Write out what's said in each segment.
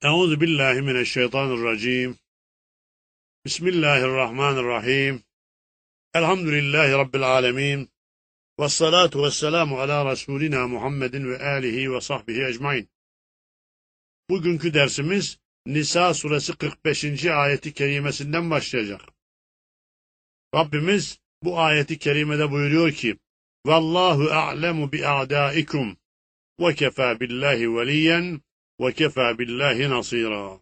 Euzu billahi mineşşeytanirracim. Bismillahirrahmanirrahim. Elhamdülillahi rabbil alamin. Ves salatu vesselamu ala rasulina Muhammedin ve alihi ve sahbihi ecmaîn. Bugünkü dersimiz Nisa suresi 45. ayeti kerimesinden başlayacak. Rabbimiz bu ayeti kerimede buyuruyor ki: "Vallahu a'lemu bi a'daikum ve kefa billahi veliyen ve kefa billahi nasira."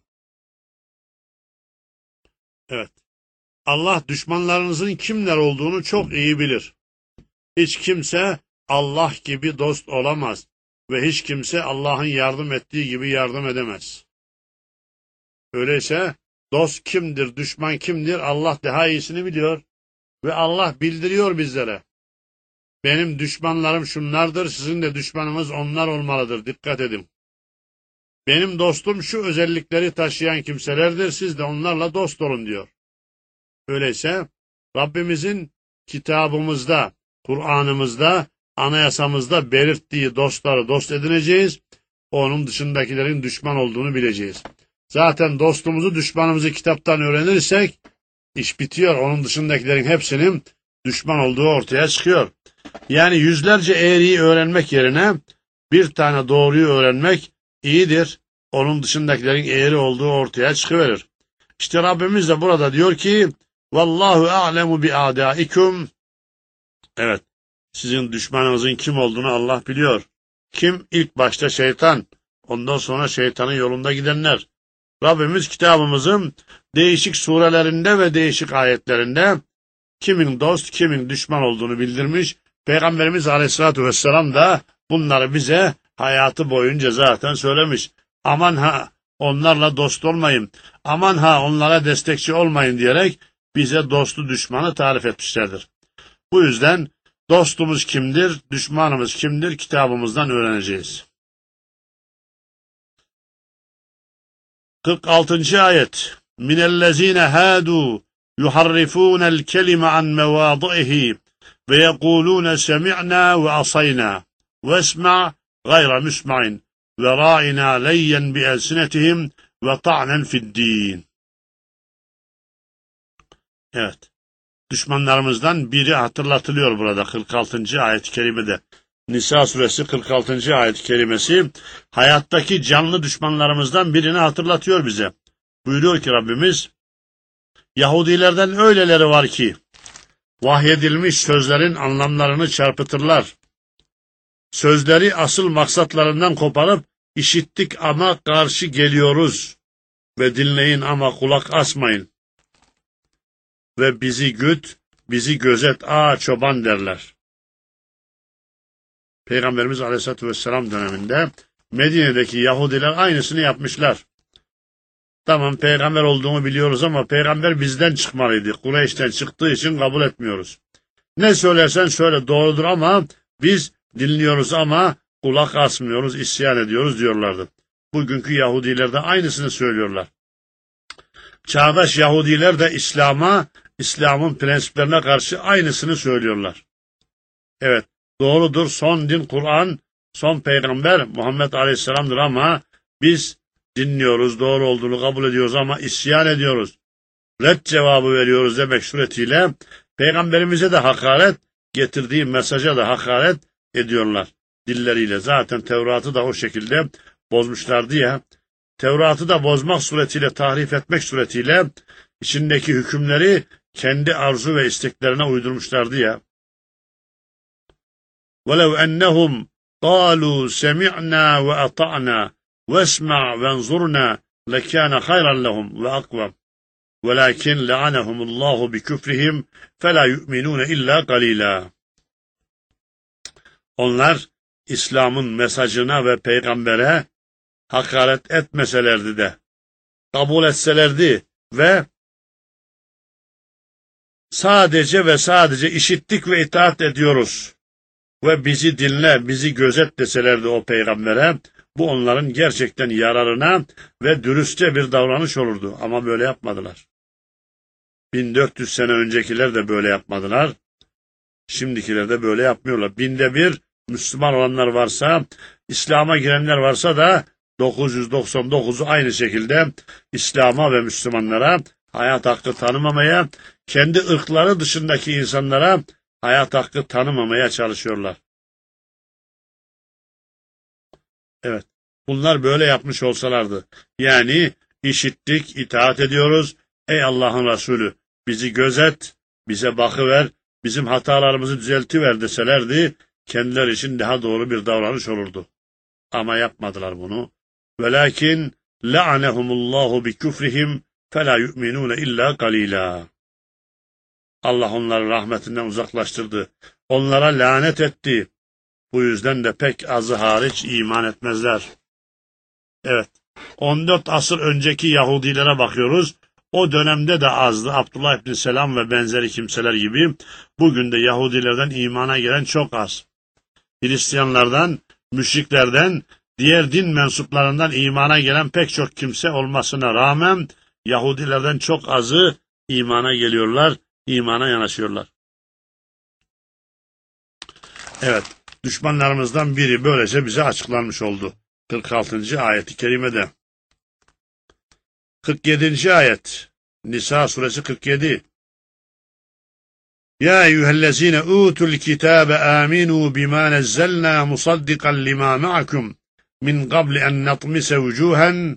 Evet. Allah düşmanlarınızın kimler olduğunu çok iyi bilir. Hiç kimse Allah gibi dost olamaz ve hiç kimse Allah'ın yardım ettiği gibi yardım edemez. Öyleyse dost kimdir, düşman kimdir Allah daha iyisini biliyor ve Allah bildiriyor bizlere. Benim düşmanlarım şunlardır, sizin de düşmanınız onlar olmalıdır. Dikkat edin. Benim dostum şu özellikleri taşıyan kimselerdir, siz de onlarla dost olun diyor. Öyleyse Rabbimizin kitabımızda, Kur'an'ımızda, anayasamızda belirttiği dostları dost edineceğiz. Onun dışındakilerin düşman olduğunu bileceğiz. Zaten dostumuzu, düşmanımızı kitaptan öğrenirsek iş bitiyor. Onun dışındakilerin hepsinin düşman olduğu ortaya çıkıyor. Yani yüzlerce eğriyi öğrenmek yerine bir tane doğruyu öğrenmek iyidir. Onun dışındakilerin eğri olduğu ortaya çıkıverir. İşte Rabbimiz de burada diyor ki: "Vallahu a'lemu bi a'daikum." Evet, sizin düşmanınızın kim olduğunu Allah biliyor. Kim? İlk başta şeytan, ondan sonra şeytanın yolunda gidenler. Rabbimiz kitabımızın değişik surelerinde ve değişik ayetlerinde kimin dost, kimin düşman olduğunu bildirmiş. Peygamberimiz Aleyhisselatü Vesselam da bunları bize hayatı boyunca zaten söylemiş. Aman ha onlarla dost olmayın, aman ha onlara destekçi olmayın diyerek bize dostu düşmanı tarif etmişlerdir. Bu yüzden dostumuz kimdir, düşmanımız kimdir kitabımızdan öğreneceğiz. 46. ayet. Minellezine hadu yuharrifunel kelime an mevadihi ve yekulune semi'na ve asayna ve esma' gayra müsma'in ve ra'ina leyyen bi elsinetihim ve ta'nen fi'd-din. Evet. Düşmanlarımızdan biri hatırlatılıyor burada 46. ayet-i kerimede. Nisa suresi 46. ayet-i kerimesi hayattaki canlı düşmanlarımızdan birini hatırlatıyor bize. Buyuruyor ki Rabbimiz: Yahudilerden öyleleri var ki vahyedilmiş sözlerin anlamlarını çarpıtırlar. Sözleri asıl maksatlarından koparıp işittik ama karşı geliyoruz ve dinleyin ama kulak asmayın. Ve bizi güt, bizi gözet çoban derler. Peygamberimiz Aleyhisselatü Vesselam döneminde Medine'deki Yahudiler aynısını yapmışlar. Tamam, peygamber olduğunu biliyoruz ama peygamber bizden çıkmalıydı. Kureyş'ten çıktığı için kabul etmiyoruz. Ne söylersen söyle doğrudur ama biz dinliyoruz ama kulak asmıyoruz, isyan ediyoruz diyorlardı. Bugünkü Yahudiler de aynısını söylüyorlar. Çağdaş Yahudiler de İslam'ın prensiplerine karşı aynısını söylüyorlar. Evet, doğrudur, son din Kur'an, son peygamber Muhammed Aleyhisselam'dır ama biz dinliyoruz, doğru olduğunu kabul ediyoruz ama isyan ediyoruz. Red cevabı veriyoruz demek suretiyle peygamberimize de hakaret, getirdiği mesaja da hakaret ediyorlar dilleriyle. Zaten Tevrat'ı da o şekilde bozmuşlardı ya. Tevrat'ı da bozmak suretiyle, tahrif etmek suretiyle içindeki hükümleri kendi arzu ve isteklerine uydurmuşlardı ya. وَلَوْ اَنَّهُمْ قَالُوا سَمِعْنَا وَأَطَعْنَا وَاسْمَعْ وَانْظُرْنَا لَكَانَ خَيْرًا لَهُمْ وَأَقْوَمْ وَلَكِنْ لَعَنَهُمُ اللّٰهُ بِكُفْرِهِمْ فَلَا يُؤْمِنُونَ إِلَّا قَلِيلًا. Onlar İslam'ın mesajına ve peygambere hakaret etmeselerdi de, kabul etselerdi ve sadece ve sadece işittik ve itaat ediyoruz ve bizi dinle, bizi gözet deselerdi o peygambere, bu onların gerçekten yararına ve dürüstçe bir davranış olurdu. Ama böyle yapmadılar. 1400 sene öncekiler de böyle yapmadılar. Şimdikiler de böyle yapmıyorlar. Binde bir Müslüman olanlar varsa, İslam'a girenler varsa da 999'u aynı şekilde İslam'a ve Müslümanlara hayat hakkı tanımamaya, kendi ırkları dışındaki insanlara hayat hakkı tanımamaya çalışıyorlar. Evet, bunlar böyle yapmış olsalardı, yani işittik, itaat ediyoruz, ey Allah'ın Resulü bizi gözet, bize bakıver, bizim hatalarımızı düzeltiver deselerdi, kendileri için daha doğru bir davranış olurdu. Ama yapmadılar bunu. Velakin la'anehumullahu bi küfrihim fela yu'minune illa qalila. Allah onları rahmetinden uzaklaştırdı. Onlara lanet etti. Bu yüzden de pek azı hariç iman etmezler. Evet. 14 asır önceki Yahudilere bakıyoruz. O dönemde de azdı. Abdullah ibn Selam ve benzeri kimseler gibi. Bugün de Yahudilerden imana gelen çok az. Hristiyanlardan, müşriklerden, diğer din mensuplarından imana gelen pek çok kimse olmasına rağmen Yahudilerden çok azı imana geliyorlar, imana yanaşıyorlar. Evet, düşmanlarımızdan biri böylece bize açıklanmış oldu. 46. ayeti kerimede. 47. ayet. Nisa suresi 47. Ya eyyühellezine utul kitabe aminu bima nezzelna musaddikan lima ma'akum min qabli en natmise vujuhan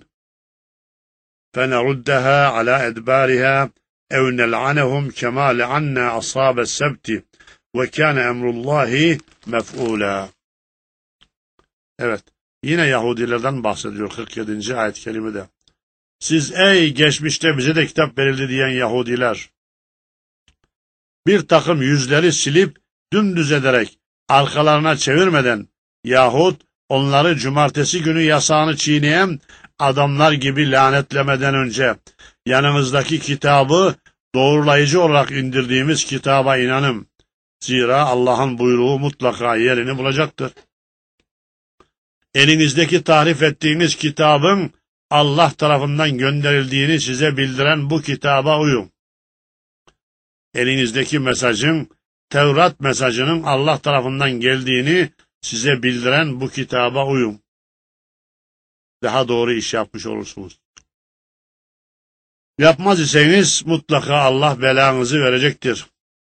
فنردها على أدبارها أو نلعنهم كما لعنا أصحاب السبت وكان أمر الله مفعولا. Evet, yine Yahudilerden bahsediyor 47. ayet-i kerimede. Siz ey geçmişte bize de kitap verildi diyen Yahudiler, bir takım yüzleri silip dümdüz ederek arkalarına çevirmeden yahut onları cumartesi günü yasağını çiğneyen adamlar gibi lanetlemeden önce yanımızdaki kitabı doğrulayıcı olarak indirdiğimiz kitaba inanın. Zira Allah'ın buyruğu mutlaka yerini bulacaktır. Elinizdeki tahrif ettiğiniz kitabın Allah tarafından gönderildiğini size bildiren bu kitaba uyun. Elinizdeki mesajın, Tevrat mesajının Allah tarafından geldiğini size bildiren bu kitaba uyun. Daha doğru iş yapmış olursunuz. Yapmaz iseniz mutlaka Allah belanızı verecektir.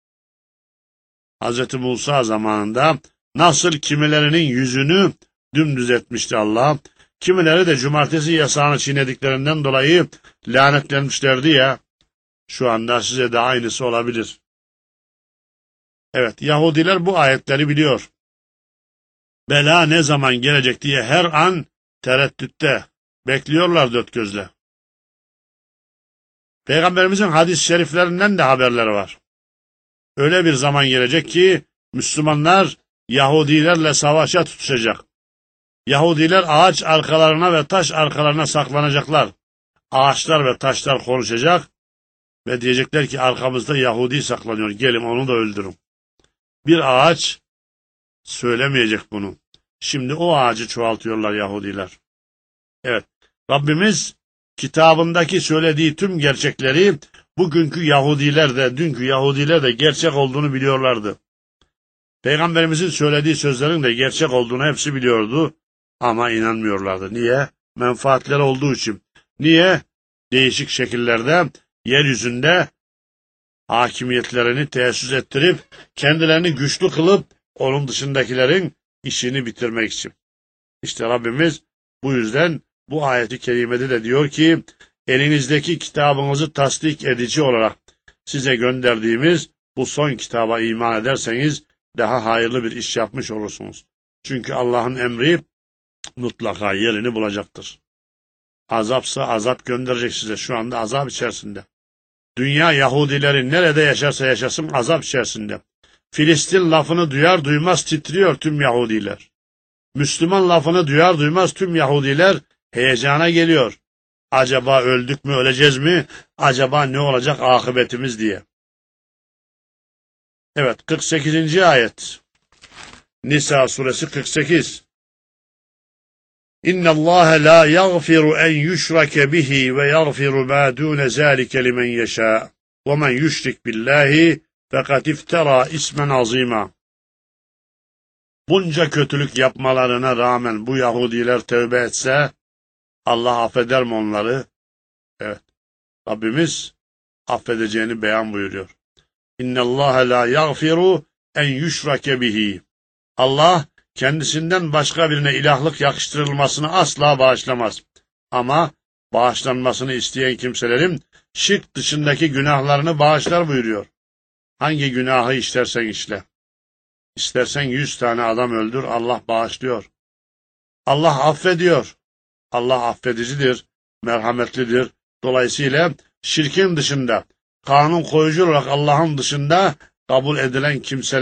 Hz. Musa zamanında nasıl kimilerinin yüzünü dümdüz etmişti Allah, kimileri de cumartesi yasağını çiğnediklerinden dolayı lanetlenmişlerdi ya, şu anda size de aynısı olabilir. Evet, Yahudiler bu ayetleri biliyor. Bela ne zaman gelecek diye her an tereddütte bekliyorlar dört gözle. Peygamberimizin hadis-i şeriflerinden de haberleri var. Öyle bir zaman gelecek ki Müslümanlar Yahudilerle savaşa tutuşacak. Yahudiler ağaç arkalarına ve taş arkalarına saklanacaklar. Ağaçlar ve taşlar konuşacak ve diyecekler ki arkamızda Yahudi saklanıyor, gelin onu da öldürün. Bir ağaç söylemeyecek bunu. Şimdi o ağacı çoğaltıyorlar Yahudiler. Evet, Rabbimiz kitabındaki söylediği tüm gerçekleri bugünkü Yahudiler de, dünkü Yahudiler de gerçek olduğunu biliyorlardı. Peygamberimizin söylediği sözlerin de gerçek olduğunu hepsi biliyordu ama inanmıyorlardı. Niye? Menfaatleri olduğu için. Niye? Değişik şekillerde yeryüzünde hakimiyetlerini tesis ettirip kendilerini güçlü kılıp onun dışındakilerin işini bitirmek için. İşte Rabbimiz bu yüzden bu ayeti kerimede de diyor ki elinizdeki kitabınızı tasdik edici olarak size gönderdiğimiz bu son kitaba iman ederseniz daha hayırlı bir iş yapmış olursunuz. Çünkü Allah'ın emri mutlaka yerini bulacaktır. Azapsa azap gönderecek size, şu anda azap içerisinde. Dünya Yahudileri nerede yaşarsa yaşasın azap içerisinde. Filistin lafını duyar duymaz titriyor tüm Yahudiler. Müslüman lafını duyar duymaz tüm Yahudiler heyecana geliyor. Acaba öldük mü, öleceğiz mi? Acaba ne olacak akıbetimiz diye. Evet, 48. ayet. Nisa suresi 48. İnna Allah la yaghfiru en yushrake bihi ve yaghfiru ma dun zalika limen yasha. Ve men yushrik billahi fekad iftara ismen azima. Bunca kötülük yapmalarına rağmen bu Yahudiler tövbe etse Allah affeder mi onları? Evet. Rabbimiz affedeceğini beyan buyuruyor. İnnallâhe lâ yagfiru en yüşrake bihi. Allah kendisinden başka birine ilahlık yakıştırılmasını asla bağışlamaz. Ama bağışlanmasını isteyen kimselerin şirk dışındaki günahlarını bağışlar buyuruyor. Hangi günahı işlersen işle. İstersen 100 tane adam öldür, Allah bağışlıyor. Allah affediyor. Allah affedicidir, merhametlidir. Dolayısıyla şirkin dışında, kanun koyucu olarak Allah'ın dışında kabul eden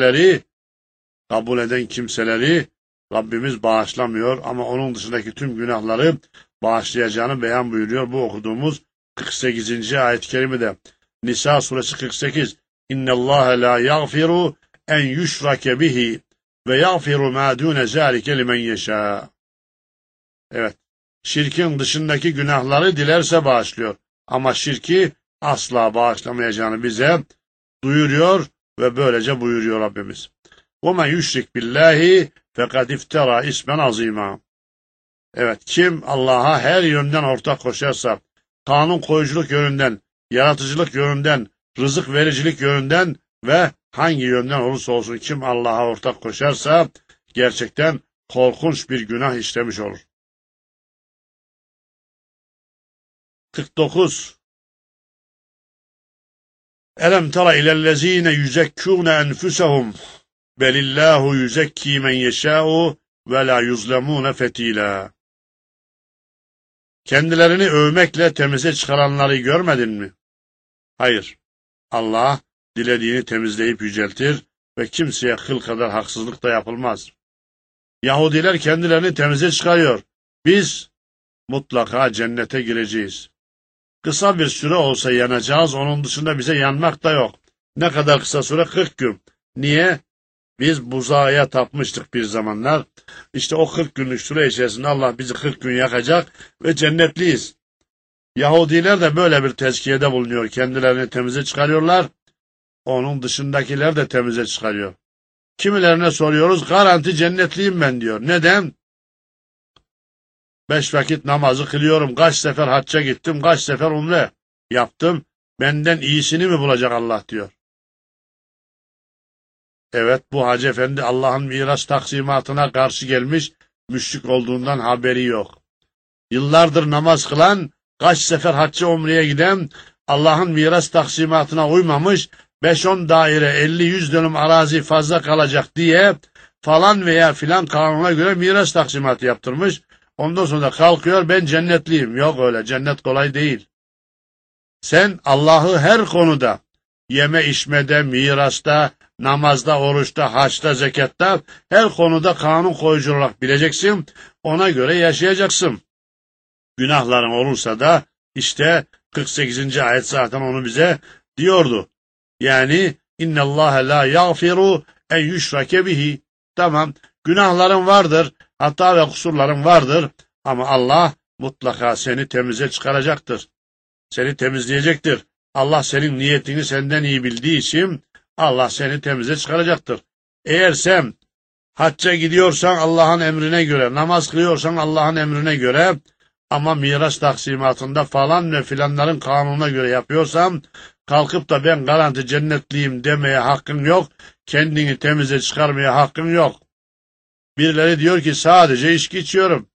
kimseleri Rabbimiz bağışlamıyor ama onun dışındaki tüm günahları bağışlayacağını beyan buyuruyor. Bu okuduğumuz 48. ayet-i kerimede. Nisa suresi 48. İnnallâhe lâ yagfiru en yüşrake bihi ve yagfiru mâ dûne zâlike limen yeşâ. Evet. Şirkin dışındaki günahları dilerse bağışlıyor. Ama şirki asla bağışlamayacağını bize duyuruyor ve böylece buyuruyor Rabbimiz. وَمَنْ يُشْرِكْ بِاللّٰهِ فَقَدْ اِفْتَرَى اِسْمًا عَظِيمًا. Evet, kim Allah'a her yönden ortak koşarsa, kanun koyuculuk yönünden, yaratıcılık yönünden, rızık vericilik yönünden ve hangi yönden olursa olsun kim Allah'a ortak koşarsa, gerçekten korkunç bir günah işlemiş olur. 49. Elem tara ilellezine yüzekkûne enfusehum belillahu yüzekki men yeşâ'u ve la yuzlemûne fetîlâ. Kendilerini övmekle temize çıkaranları görmedin mi? Hayır. Allah dilediğini temizleyip yüceltir ve kimseye kıl kadar haksızlık da yapılmaz. Yahudiler kendilerini temize çıkarıyor. Biz mutlaka cennete gireceğiz. Kısa bir süre olsa yanacağız, onun dışında bize yanmak da yok. Ne kadar kısa süre? 40 gün. Niye? Biz buzağa tapmıştık bir zamanlar. İşte o 40 günlük süre içerisinde Allah bizi 40 gün yakacak ve cennetliyiz. Yahudiler de böyle bir tezkiyede bulunuyor. Kendilerini temize çıkarıyorlar. Onun dışındakiler de temize çıkarıyor. Kimilerine soruyoruz, garanti cennetliyim ben diyor. Neden? 5 vakit namazı kılıyorum, kaç sefer hacca gittim, kaç sefer umre yaptım, benden iyisini mi bulacak Allah diyor. Evet, bu Hacı Efendi Allah'ın miras taksimatına karşı gelmiş, müşrik olduğundan haberi yok. Yıllardır namaz kılan, kaç sefer hacca umreye giden, Allah'ın miras taksimatına uymamış, 5-10 daire 50-100 dönüm arazi fazla kalacak diye falan veya filan kanuna göre miras taksimatı yaptırmış. Ondan sonra kalkıyor, ben cennetliyim. Yok öyle, cennet kolay değil. Sen Allah'ı her konuda, yeme içmede, mirasta, namazda, oruçta, haçta, zekatta, her konuda kanun koyucu olarak bileceksin, ona göre yaşayacaksın. Günahların olursa da işte 48. ayet zaten onu bize diyordu. Yani innallâhe lâ yagfiru en yüşrake bihi. Tamam, günahların vardır, hata ve kusurların vardır ama Allah mutlaka seni temize çıkaracaktır. Seni temizleyecektir. Allah senin niyetini senden iyi bildiği için Allah seni temize çıkaracaktır. Eğer sen hacca gidiyorsan Allah'ın emrine göre, namaz kılıyorsan Allah'ın emrine göre ama miras taksimatında falan ve filanların kanununa göre yapıyorsan kalkıp da ben garanti cennetliyim demeye hakkın yok, kendini temize çıkarmaya hakkın yok. Birileri diyor ki sadece içki içiyorum.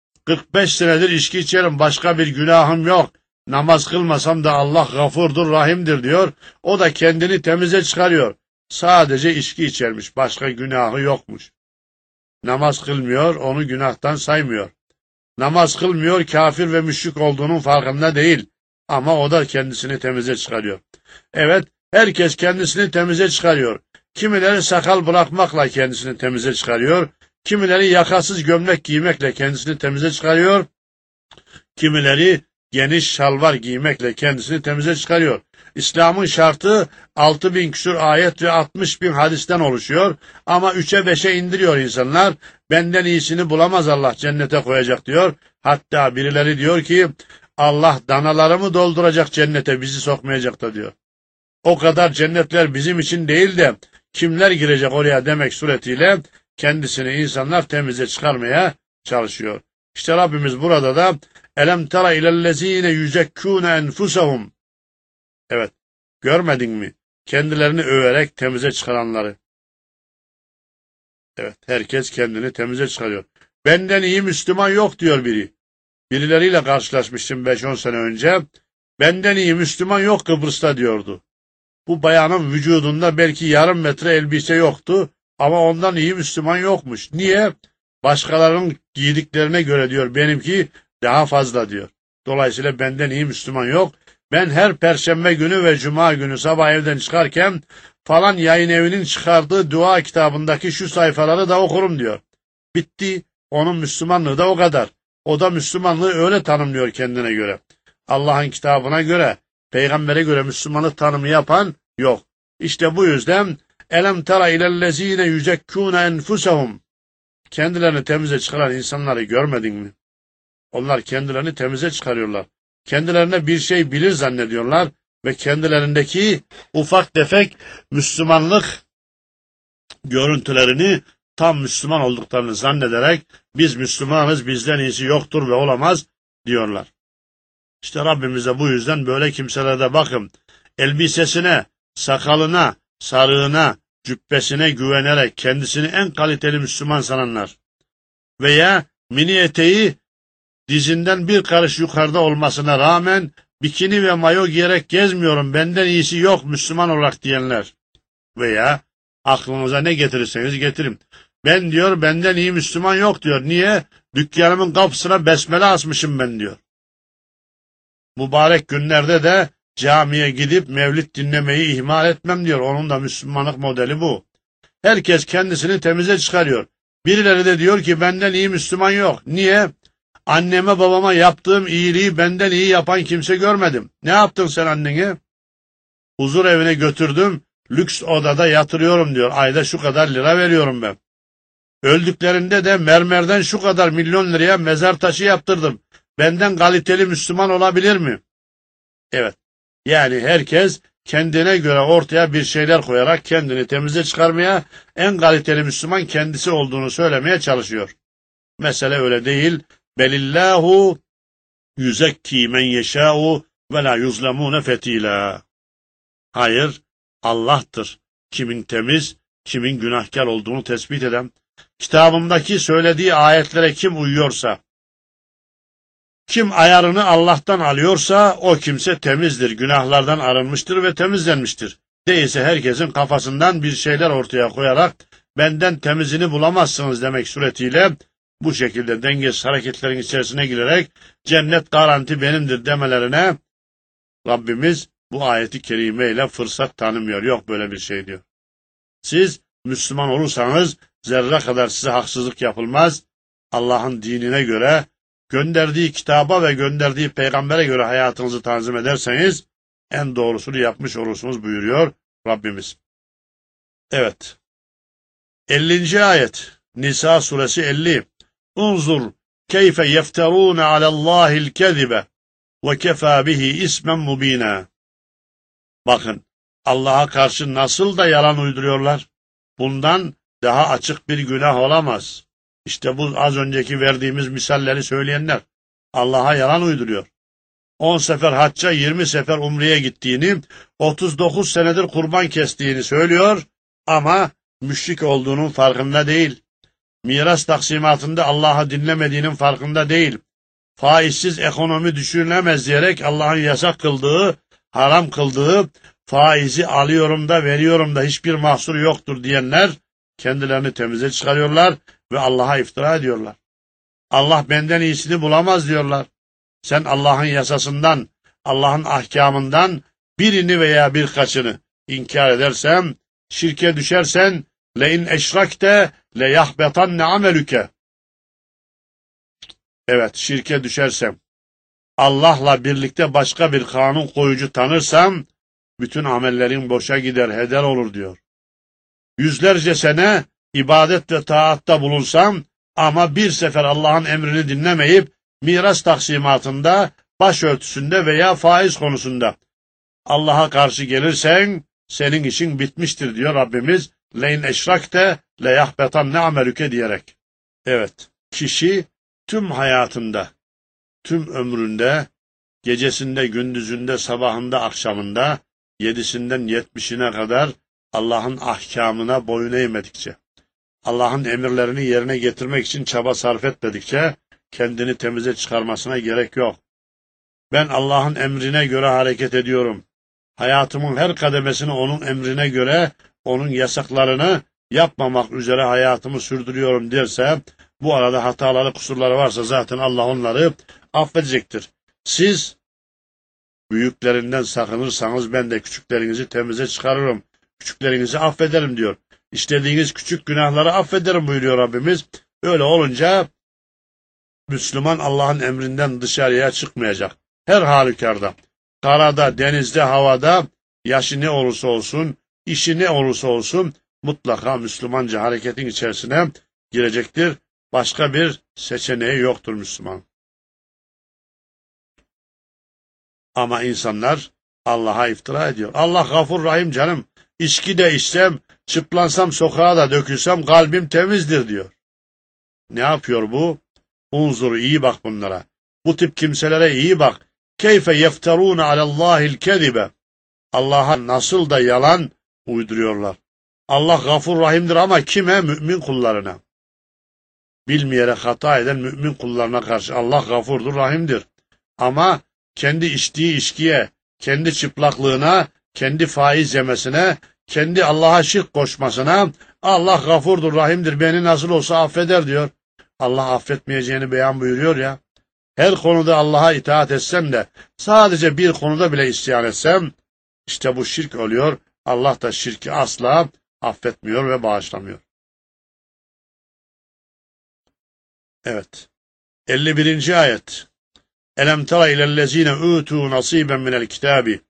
45 senedir içki içerim, başka bir günahım yok. Namaz kılmasam da Allah gafurdur, rahimdir diyor. O da kendini temize çıkarıyor. Sadece içki içermiş, başka günahı yokmuş. Namaz kılmıyor, onu günahtan saymıyor. Namaz kılmıyor, kafir ve müşrik olduğunun farkında değil. Ama o da kendisini temize çıkarıyor. Evet, herkes kendisini temize çıkarıyor. Kimileri sakal bırakmakla kendisini temize çıkarıyor. Kimileri yakasız gömlek giymekle kendisini temize çıkarıyor. Kimileri geniş şalvar giymekle kendisini temize çıkarıyor. İslam'ın şartı 6.000 küsur ayet ve 60.000 hadisten oluşuyor. Ama 3'e 5'e indiriyor insanlar. Benden iyisini bulamaz Allah, cennete koyacak diyor. Hatta birileri diyor ki Allah danalarımı dolduracak cennete, bizi sokmayacak da diyor. O kadar cennetler bizim için değil de kimler girecek oraya demek suretiyle kendisini insanlar temize çıkarmaya çalışıyor. İşte Rabbimiz burada da elem tera ilellezine yüzekkûne enfusahum. Evet, görmedin mi? Kendilerini överek temize çıkaranları. Evet, herkes kendini temize çıkarıyor. Benden iyi Müslüman yok diyor biri. Birileriyle karşılaşmıştım 5-10 sene önce. Benden iyi Müslüman yok Kıbrıs'ta diyordu. Bu bayanın vücudunda belki yarım metre elbise yoktu ama ondan iyi Müslüman yokmuş. Niye? Başkalarının giydiklerine göre diyor benimki daha fazla diyor. Dolayısıyla benden iyi Müslüman yok. Ben her perşembe günü ve cuma günü sabah evden çıkarken falan yayın evinin çıkardığı dua kitabındaki şu sayfaları da okurum diyor. Bitti. Onun Müslümanlığı da o kadar. O da Müslümanlığı öyle tanımlıyor kendine göre. Allah'ın kitabına göre, peygambere göre Müslümanlık tanımı yapan yok. İşte bu yüzden elem tera ilellezine yüzekkûne enfusahum. Kendilerini temize çıkaran insanları görmedin mi? Onlar kendilerini temize çıkarıyorlar. Kendilerine bir şey bilir zannediyorlar ve kendilerindeki ufak tefek Müslümanlık görüntülerini tam Müslüman olduklarını zannederek biz Müslümanız, bizden iyisi yoktur ve olamaz diyorlar. İşte Rabbimize bu yüzden böyle kimselerde bakın, elbisesine, sakalına, sarığına, cübbesine güvenerek kendisini en kaliteli Müslüman sananlar veya mini eteği dizinden bir karış yukarıda olmasına rağmen bikini ve mayo giyerek gezmiyorum, benden iyisi yok Müslüman olarak diyenler veya aklınıza ne getirirseniz getirin. Ben diyor benden iyi Müslüman yok diyor. Niye? Dükkanımın kapısına besmele asmışım ben diyor. Mübarek günlerde de camiye gidip mevlid dinlemeyi ihmal etmem diyor. Onun da Müslümanlık modeli bu. Herkes kendisini temize çıkarıyor. Birileri de diyor ki benden iyi Müslüman yok. Niye? Anneme babama yaptığım iyiliği benden iyi yapan kimse görmedim. Ne yaptın sen anneni? Huzur evine götürdüm. Lüks odada yatırıyorum diyor. Ayda şu kadar lira veriyorum ben. Öldüklerinde de mermerden şu kadar milyon liraya mezar taşı yaptırdım. Benden kaliteli Müslüman olabilir mi? Evet. Yani herkes kendine göre ortaya bir şeyler koyarak kendini temize çıkarmaya, en kaliteli Müslüman kendisi olduğunu söylemeye çalışıyor. Mesele öyle değil. Belillahu yüzekki men yeşâ'u ve la yuzlemûne fetîlâ. Hayır, Allah'tır. Kimin temiz, kimin günahkar olduğunu tespit eden, kitabımdaki söylediği ayetlere kim uyuyorsa, kim ayarını Allah'tan alıyorsa o kimse temizdir, günahlardan arınmıştır ve temizlenmiştir. Değilse herkesin kafasından bir şeyler ortaya koyarak benden temizini bulamazsınız demek suretiyle bu şekilde dengesiz hareketlerin içerisine girerek cennet garanti benimdir demelerine Rabbimiz bu ayeti kerimeyle fırsat tanımıyor. Yok böyle bir şey diyor. Siz Müslüman olursanız zerre kadar size haksızlık yapılmaz. Allah'ın dinine göre, gönderdiği kitaba ve gönderdiği peygambere göre hayatınızı tanzim ederseniz en doğrusunu yapmış olursunuz buyuruyor Rabbimiz. Evet. 50. ayet. Nisa suresi 50. Unzur keyfe yefterûne alallâhil kezibe ve kefâ bihi ismen mubînâ. Bakın Allah'a karşı nasıl da yalan uyduruyorlar. Bundan daha açık bir günah olamaz. İşte bu az önceki verdiğimiz misalleri söyleyenler Allah'a yalan uyduruyor. 10 sefer hacca 20 sefer umreye gittiğini, 39 senedir kurban kestiğini söylüyor ama müşrik olduğunun farkında değil. Miras taksimatında Allah'ı dinlemediğinin farkında değil. Faizsiz ekonomi düşünülemez diyerek Allah'ın yasak kıldığı, haram kıldığı, faizi alıyorum da veriyorum da hiçbir mahsuru yoktur diyenler kendilerini temize çıkarıyorlar ve Allah'a iftira ediyorlar. Allah benden iyisini bulamaz diyorlar. Sen Allah'ın yasasından, Allah'ın ahkamından birini veya birkaçını inkar edersen, şirke düşersen, le'in eşrakte leyahbetanne amelüke. Evet, şirke düşersem, Allah'la birlikte başka bir kanun koyucu tanırsam, bütün amellerin boşa gider, heder olur diyor. Yüzlerce sene ibadet ve taatta bulunsam ama bir sefer Allah'ın emrini dinlemeyip miras taksimatında, başörtüsünde veya faiz konusunda Allah'a karşı gelirsen senin işin bitmiştir diyor Rabbimiz. Leyn eşrakte leyahbetanne amelüke diyerek. Evet, kişi tüm hayatında, tüm ömründe, gecesinde, gündüzünde, sabahında, akşamında, 7'sinden 70'ine kadar Allah'ın ahkamına boyun eğmedikçe, Allah'ın emirlerini yerine getirmek için çaba sarf etmedikçe, kendini temize çıkarmasına gerek yok. Ben Allah'ın emrine göre hareket ediyorum. Hayatımın her kademesini onun emrine göre, onun yasaklarını yapmamak üzere hayatımı sürdürüyorum derse, bu arada hataları, kusurları varsa zaten Allah onları affedecektir. Siz büyüklerinden sakınırsanız ben de küçüklerinizi temize çıkarırım. Küçüklerinizi affederim diyor. İşlediğiniz küçük günahları affederim buyuruyor Rabbimiz. Öyle olunca Müslüman Allah'ın emrinden dışarıya çıkmayacak. Her halükarda, karada, denizde, havada, yaşı ne olursa olsun, işi ne olursa olsun mutlaka Müslümanca hareketin içerisine girecektir. Başka bir seçeneği yoktur Müslüman. Ama insanlar Allah'a iftira ediyor. Allah gafur rahim canım. İçki de içsem, çıplansam sokağa da dökülsem kalbim temizdir diyor. Ne yapıyor bu? Unzur, iyi bak bunlara. Bu tip kimselere iyi bak. Keyfe yefterûne alallâhil kedibe. Allah'a nasıl da yalan uyduruyorlar. Allah gafur rahimdir ama kime? Mümin kullarına. Bilmeyerek hata eden mümin kullarına karşı Allah gafurdur, rahimdir. Ama kendi içtiği içkiye, kendi çıplaklığına, kendi faiz yemesine, kendi Allah'a şirk koşmasına Allah gafurdur, rahimdir, beni nasıl olsa affeder diyor. Allah affetmeyeceğini beyan buyuruyor ya. Her konuda Allah'a itaat etsem de sadece bir konuda bile isyan etsem işte bu şirk oluyor. Allah da şirki asla affetmiyor ve bağışlamıyor. Evet. 51. ayet. Elem tera ilellezine utu nasiben minel kitabi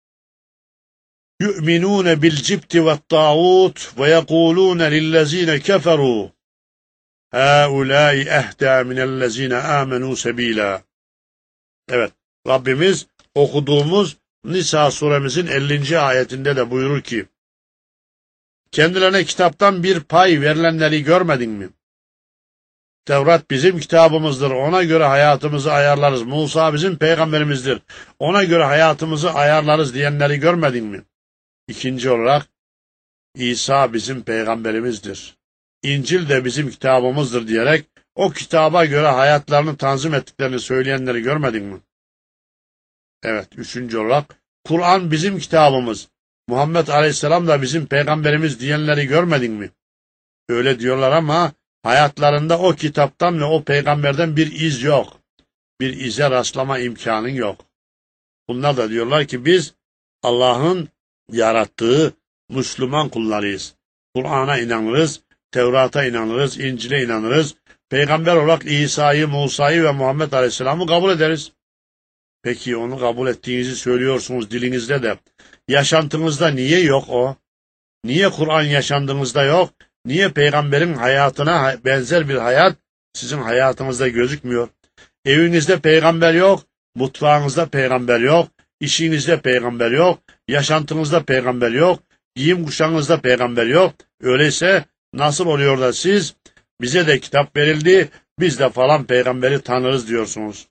yu'minune bil cibti ve't tağut ve yekulune lillezine keferu haulâi ehda minellezine âmenû sebîlâ. Evet, Rabbimiz okuduğumuz Nisa suremizin 50. ayetinde de buyurur ki, kendilerine kitaptan bir pay verilenleri görmedin mi? Tevrat bizim kitabımızdır, ona göre hayatımızı ayarlarız. Musa bizim peygamberimizdir, ona göre hayatımızı ayarlarız diyenleri görmedin mi? İkinci olarak, İsa bizim peygamberimizdir, İncil de bizim kitabımızdır diyerek o kitaba göre hayatlarını tanzim ettiklerini söyleyenleri görmedin mi? Evet, üçüncü olarak, Kur'an bizim kitabımız, Muhammed Aleyhisselam da bizim peygamberimiz diyenleri görmedin mi? Öyle diyorlar ama hayatlarında o kitaptan ve o peygamberden bir iz yok. Bir ize rastlama imkanın yok. Bunlar da diyorlar ki biz Allah'ın yarattığı Müslüman kullarıyız. Kur'an'a inanırız, Tevrat'a inanırız, İncil'e inanırız. Peygamber olarak İsa'yı, Musa'yı ve Muhammed Aleyhisselam'ı kabul ederiz. Peki onu kabul ettiğinizi söylüyorsunuz dilinizde de. Yaşantınızda niye yok o? Niye Kur'an yaşantınızda yok? Niye peygamberin hayatına benzer bir hayat sizin hayatınızda gözükmüyor? Evinizde peygamber yok, mutfağınızda peygamber yok, işinizde peygamber yok, yaşantınızda peygamber yok, giyim kuşamınızda peygamber yok. Öyleyse nasıl oluyor da siz bize de kitap verildi, biz de falan peygamberi tanırız diyorsunuz?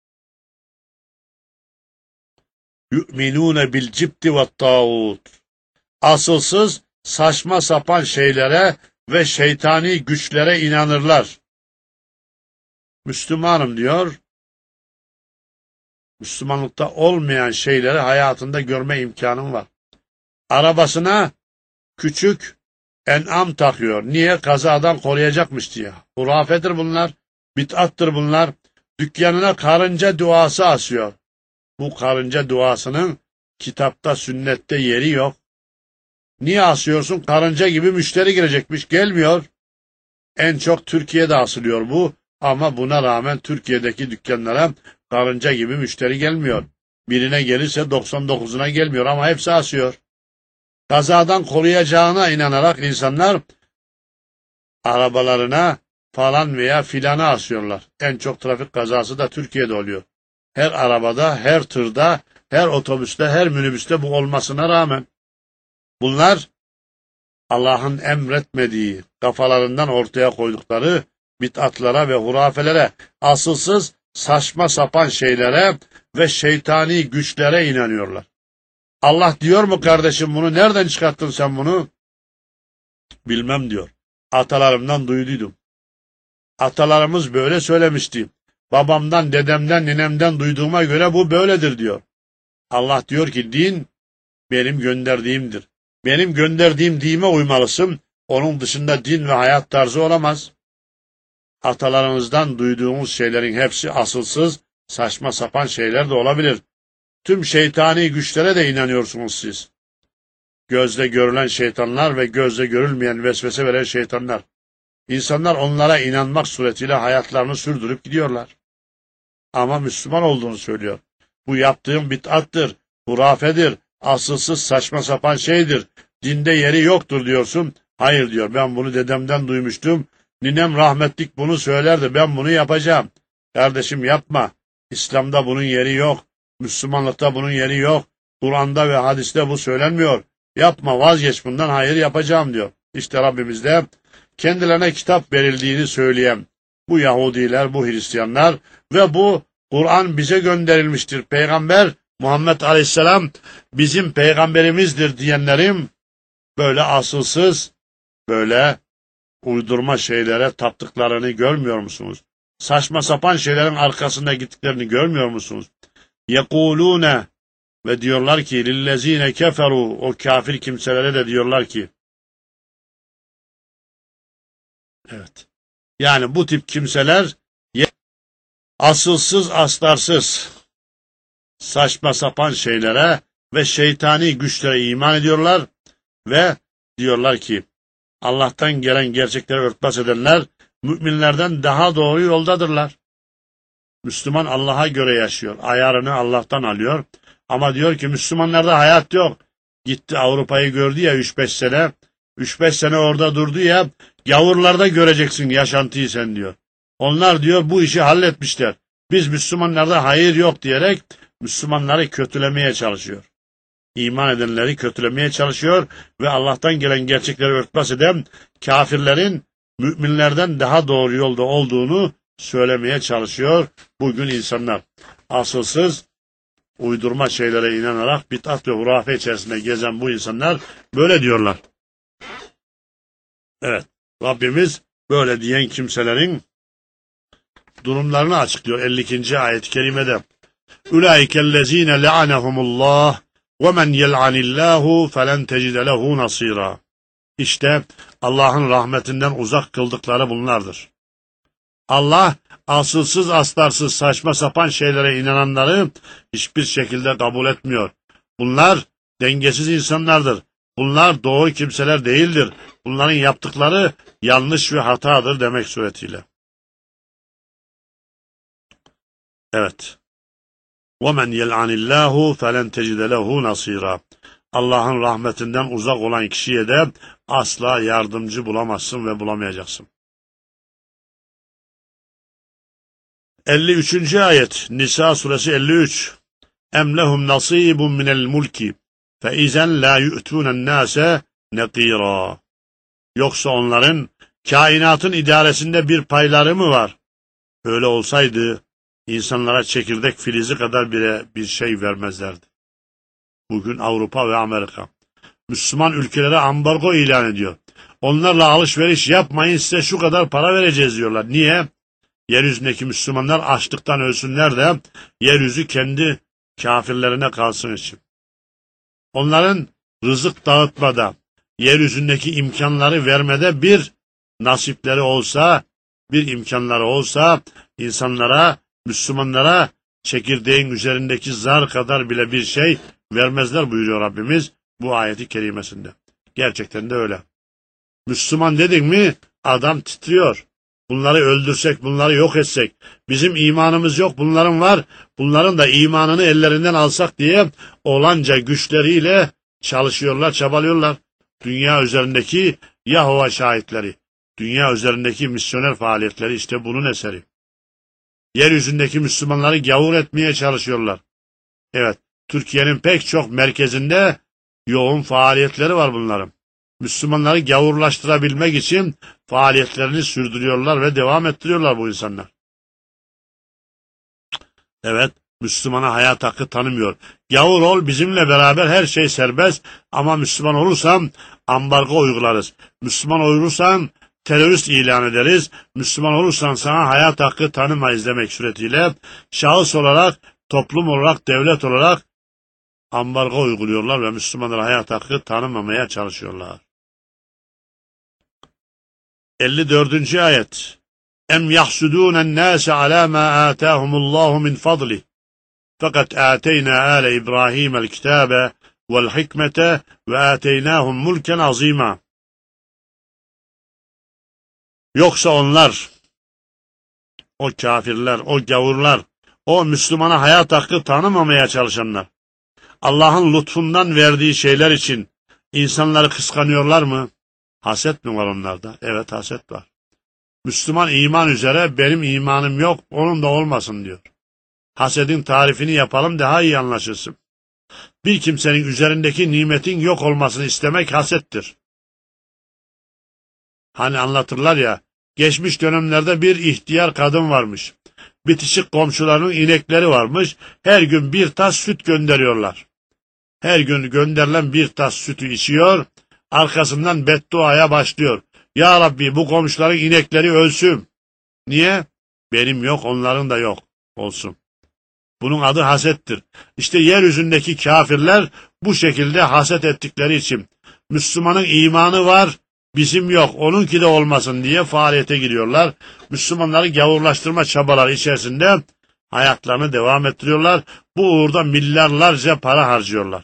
Yu'minûne bil cibti ve't tağut. Asılsız, saçma sapan şeylere ve şeytani güçlere inanırlar. Müslümanım diyor, Müslümanlıkta olmayan şeyleri hayatında görme imkanım var. Arabasına küçük en'am takıyor. Niye? Kazadan koruyacakmış diye. Hurafedir bunlar, bid'attır bunlar. Dükkanına karınca duası asıyor. Bu karınca duasının kitapta, sünnette yeri yok. Niye asıyorsun? Karınca gibi müşteri girecekmiş, gelmiyor. En çok Türkiye'de asılıyor bu. Ama buna rağmen Türkiye'deki dükkanlara karınca gibi müşteri gelmiyor. Birine gelirse 99'una gelmiyor ama hepsi asıyor. Kazadan koruyacağına inanarak insanlar arabalarına falan veya filana asıyorlar. En çok trafik kazası da Türkiye'de oluyor. Her arabada, her tırda, her otobüste, her minibüste bu olmasına rağmen bunlar Allah'ın emretmediği, kafalarından ortaya koydukları bid'atlara ve hurafelere, asılsız saçma sapan şeylere ve şeytani güçlere inanıyorlar. Allah diyor mu kardeşim bunu? Nereden çıkarttın sen bunu? Bilmem diyor. Atalarımdan duyduydum. Atalarımız böyle söylemişti. Babamdan, dedemden, ninemden duyduğuma göre bu böyledir diyor. Allah diyor ki din benim gönderdiğimdir. Benim gönderdiğim dine uymalısın. Onun dışında din ve hayat tarzı olamaz. Atalarımızdan duyduğumuz şeylerin hepsi asılsız, saçma sapan şeyler de olabilir. Tüm şeytani güçlere de inanıyorsunuz siz. Gözle görülen şeytanlar ve gözle görülmeyen vesvese veren şeytanlar. İnsanlar onlara inanmak suretiyle hayatlarını sürdürüp gidiyorlar. Ama Müslüman olduğunu söylüyor. Bu yaptığım bid'attır, hurafedir, asılsız saçma sapan şeydir. Dinde yeri yoktur diyorsun. Hayır diyor, ben bunu dedemden duymuştum. Ninem rahmetlik bunu söylerdi, ben bunu yapacağım. Kardeşim yapma. İslam'da bunun yeri yok. Müslümanlıkta bunun yeri yok. Kur'an'da ve hadiste bu söylenmiyor. Yapma, vazgeç bundan, hayır yapacağım diyor. İşte Rabbimiz de kendilerine kitap verildiğini söyleyen bu Yahudiler, bu Hristiyanlar ve bu Kur'an bize gönderilmiştir. Peygamber Muhammed Aleyhisselam bizim peygamberimizdir diyenlerin böyle asılsız, böyle uydurma şeylere taptıklarını görmüyor musunuz? Saçma sapan şeylerin arkasında gittiklerini görmüyor musunuz? Yekulune ve diyorlar ki lillezine keferu, o kafir kimselere de diyorlar ki, evet, yani bu tip kimseler asılsız aslarsız saçma sapan şeylere ve şeytani güçlere iman ediyorlar ve diyorlar ki Allah'tan gelen gerçekleri örtbas edenler müminlerden daha doğru yoldadırlar. Müslüman Allah'a göre yaşıyor. Ayarını Allah'tan alıyor. Ama diyor ki Müslümanlarda hayat yok. Gitti Avrupa'yı gördü ya 3-5 sene. 3-5 sene orada durdu ya. Gavurlarda göreceksin yaşantıyı sen diyor. Onlar diyor bu işi halletmişler. Biz Müslümanlarda hayır yok diyerek Müslümanları kötülemeye çalışıyor. İman edenleri kötülemeye çalışıyor ve Allah'tan gelen gerçekleri örtbas eden kafirlerin müminlerden daha doğru yolda olduğunu söylemeye çalışıyor. Bugün insanlar asılsız uydurma şeylere inanarak bid'at ve hurafe içerisinde gezen bu insanlar böyle diyorlar. Evet, Rabbimiz böyle diyen kimselerin durumlarını açıklıyor 52. ayet-i kerimede. Ulaikellezine le'anehumullah ve men yel'anillahu felen tecide lehu nasira. İşte Allah'ın rahmetinden uzak kıldıkları bunlardır. Allah asılsız aslarsız saçma sapan şeylere inananları hiçbir şekilde kabul etmiyor. Bunlar dengesiz insanlardır. Bunlar doğru kimseler değildir. Bunların yaptıkları yanlış ve hatadır demek suretiyle. Evet. وَمَنْ يَلْعَنِ اللّٰهُ فَلَنْ تَجِدَ لَهُ نَصِيرًا. Allah'ın rahmetinden uzak olan kişiye de asla yardımcı bulamazsın ve bulamayacaksın. 53. ayet Nisa suresi 53. اَمْ لَهُمْ نَصِيبٌ مِنَ الْمُلْكِ فَاِذَنْ لَا يُؤْتُونَ النَّاسَ نَقِيرًا. Yoksa onların kainatın idaresinde bir payları mı var? Öyle olsaydı İnsanlara çekirdek filizi kadar bile bir şey vermezlerdi. Bugün Avrupa ve Amerika Müslüman ülkelere ambargo ilan ediyor. Onlarla alışveriş yapmayın, size şu kadar para vereceğiz diyorlar. Niye? Yeryüzündeki Müslümanlar açlıktan ölsünler de yeryüzü kendi kafirlerine kalsın için. Onların rızık dağıtmada, yeryüzündeki imkanları vermede bir nasipleri olsa, bir imkanları olsa insanlara, Müslümanlara çekirdeğin üzerindeki zar kadar bile bir şey vermezler buyuruyor Rabbimiz bu ayeti kerimesinde. Gerçekten de öyle. Müslüman dedin mi adam titriyor. Bunları öldürsek, bunları yok etsek, bizim imanımız yok, bunların var, bunların da imanını ellerinden alsak diye olanca güçleriyle çalışıyorlar, çabalıyorlar. Dünya üzerindeki Yahova şahitleri, dünya üzerindeki misyoner faaliyetleri işte bunun eseri. Yeryüzündeki Müslümanları gavur etmeye çalışıyorlar. Evet, Türkiye'nin pek çok merkezinde yoğun faaliyetleri var bunların. Müslümanları gavurlaştırabilmek için faaliyetlerini sürdürüyorlar ve devam ettiriyorlar bu insanlar. Evet, Müslümana hayat hakkı tanımıyor. Gavur ol, bizimle beraber her şey serbest, ama Müslüman olursan ambargo uygularız. Müslüman olursan terörist ilan ederiz. Müslüman olursan sana hayat hakkı tanımayız demek suretiyle şahıs olarak, toplum olarak, devlet olarak ambargo uyguluyorlar ve Müslümanlara hayat hakkı tanımamaya çalışıyorlar. 54. ayet. Em yahsudûnen nâse alâ mâ âtâhumullâhu min fadlih. Fakat âteynâ âle İbrahîmel kitâbe vel hikmete ve âteynâhum mulken azîmâ. Yoksa onlar, o kafirler, o gavurlar, o Müslümana hayat hakkı tanımamaya çalışanlar, Allah'ın lütfundan verdiği şeyler için insanları kıskanıyorlar mı? Haset mi var onlarda? Evet, haset var. Müslüman iman üzere, benim imanım yok, onun da olmasın diyor. Hasedin tarifini yapalım, daha iyi anlaşılsın. Bir kimsenin üzerindeki nimetin yok olmasını istemek hasettir. Hani anlatırlar ya, geçmiş dönemlerde bir ihtiyar kadın varmış. Bitişik komşularının inekleri varmış, her gün bir tas süt gönderiyorlar. Her gün gönderilen bir tas sütü içiyor, arkasından bedduaya başlıyor. Ya Rabbi, bu komşuların inekleri ölsün. Niye? Benim yok, onların da yok olsun. Bunun adı hasettir. İşte yeryüzündeki kafirler bu şekilde haset ettikleri için Müslümanın imanı var, bizim yok, onunki de olmasın diye faaliyete giriyorlar. Müslümanları gavurlaştırma çabaları içerisinde hayatlarını devam ettiriyorlar. Bu uğurda milyarlarca para harcıyorlar.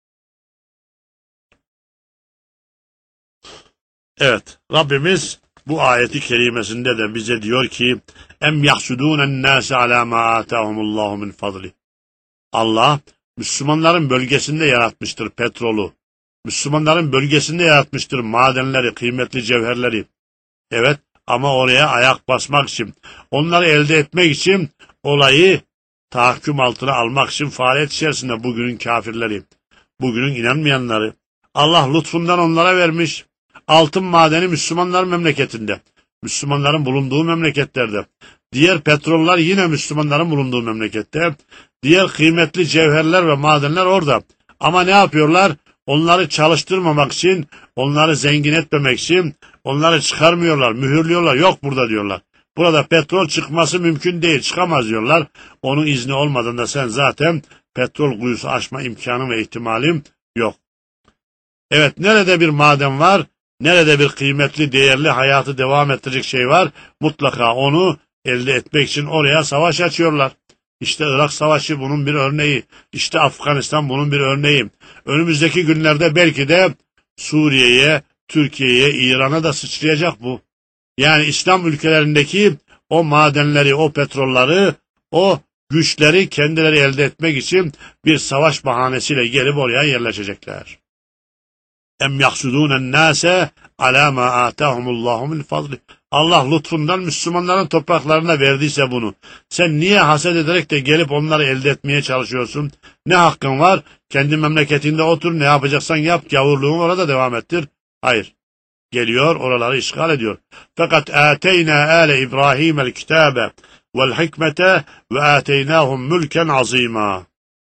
Evet, Rabbimiz bu ayeti kerimesinde de bize diyor ki em yahsudûnen nâse alâ mâ âtâhumullâhu min fadli. Allah Müslümanların bölgesinde yaratmıştır petrolü. Müslümanların bölgesinde yaratmıştır madenleri, kıymetli cevherleri. Evet, ama oraya ayak basmak için, onları elde etmek için, olayı tahakküm altına almak için faaliyet içerisinde bugünün kafirleri, bugünün inanmayanları. Allah lütfundan onlara vermiş. Altın madeni Müslümanların memleketinde, Müslümanların bulunduğu memleketlerde. Diğer petroller yine Müslümanların bulunduğu memlekette. Diğer kıymetli cevherler ve madenler orada. Ama ne yapıyorlar? Onları çalıştırmamak için, onları zengin etmemek için onları çıkarmıyorlar, mühürlüyorlar. Yok burada diyorlar. Burada petrol çıkması mümkün değil, çıkamaz diyorlar. Onun izni olmadan da sen zaten petrol kuyusu açma imkanın ve ihtimalin yok. Evet, nerede bir maden var, nerede bir kıymetli, değerli, hayatı devam ettirecek şey var, mutlaka onu elde etmek için oraya savaş açıyorlar. İşte Irak Savaşı bunun bir örneği. İşte Afganistan bunun bir örneği. Önümüzdeki günlerde belki de Suriye'ye, Türkiye'ye, İran'a da sıçrayacak bu. Yani İslam ülkelerindeki o madenleri, o petrolleri, o güçleri kendileri elde etmek için bir savaş bahanesiyle gelip oraya yerleşecekler. Em yahsudûnen nâse alâ mâ âtâhumullâhu min fadli. Allah lütfundan Müslümanların topraklarına verdiyse bunu, sen niye haset ederek de gelip onları elde etmeye çalışıyorsun? Ne hakkın var? Kendi memleketinde otur, ne yapacaksan yap, gavurluğunu orada devam ettir. Hayır. Geliyor, oraları işgal ediyor. Fakat âteynâ âle İbrahîmel kitâbe vel hikmete ve âteynâhum mülken azîmâ.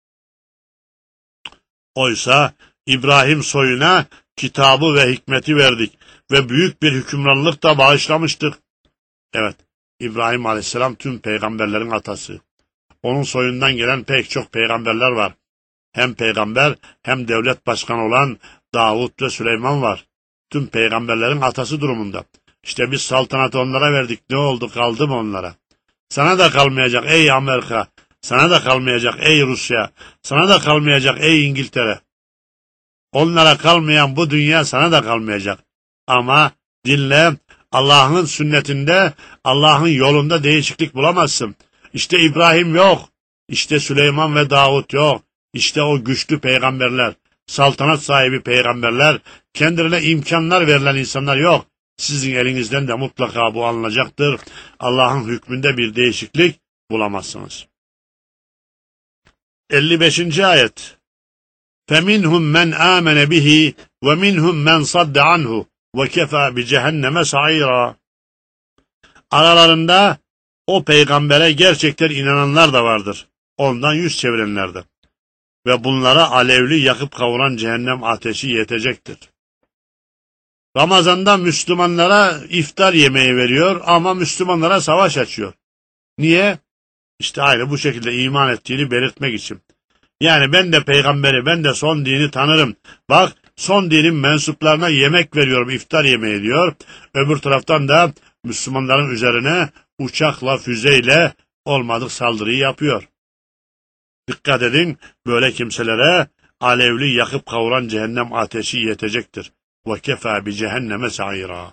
Oysa İbrahim soyuna kitabı ve hikmeti verdik ve büyük bir hükümranlık da bağışlamıştık. Evet, İbrahim Aleyhisselam tüm peygamberlerin atası. Onun soyundan gelen pek çok peygamberler var. Hem peygamber hem devlet başkanı olan Davut ve Süleyman var. Tüm peygamberlerin atası durumunda. İşte biz saltanatı onlara verdik. Ne oldu, kaldı mı onlara? Sana da kalmayacak ey Amerika. Sana da kalmayacak ey Rusya. Sana da kalmayacak ey İngiltere. Onlara kalmayan bu dünya sana da kalmayacak. Ama dinle, Allah'ın sünnetinde, Allah'ın yolunda değişiklik bulamazsın. İşte İbrahim yok. İşte Süleyman ve Davut yok. İşte o güçlü peygamberler, saltanat sahibi peygamberler, kendilerine imkanlar verilen insanlar yok. Sizin elinizden de mutlaka bu alınacaktır. Allah'ın hükmünde bir değişiklik bulamazsınız. 55. ayet. فَمِنْهُمْ مَنْ آمَنَ بِهِ وَمِنْهُمْ مَنْ صَدَّ عَنْهُ وَكَفَى بِجَهَنَّمَ سَعِيرًا. Aralarında o peygambere gerçekten inananlar da vardır. Ondan yüz çevirenler de. Ve bunlara alevli yakıp kavuran cehennem ateşi yetecektir. Ramazan'da Müslümanlara iftar yemeği veriyor ama Müslümanlara savaş açıyor. Niye? İşte aynı bu şekilde iman ettiğini belirtmek için. Yani ben de peygamberi, ben de son dini tanırım. Bak, son dinin mensuplarına yemek veriyorum, iftar yemeği diyor. Öbür taraftan da Müslümanların üzerine uçakla, füzeyle olmadık saldırıyı yapıyor. Dikkat edin, böyle kimselere alevli yakıp kavuran cehennem ateşi yetecektir. وَكَفَى بِجَهَنَّمَ سَعِيرًا.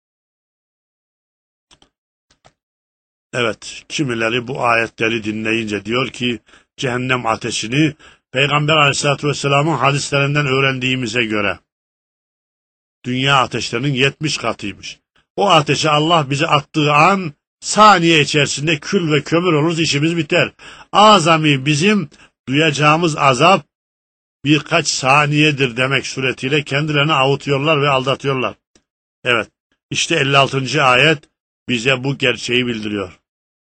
Evet, kimileri bu ayetleri dinleyince diyor ki, cehennem ateşini Peygamber Aleyhisselatü Vesselam'ın hadislerinden öğrendiğimize göre dünya ateşlerinin 70 katıymış. O ateşe Allah bizi attığı an saniye içerisinde kül ve kömür oluruz, işimiz biter. Azami bizim duyacağımız azap birkaç saniyedir demek suretiyle kendilerini avutuyorlar ve aldatıyorlar. Evet, işte 56. ayet bize bu gerçeği bildiriyor.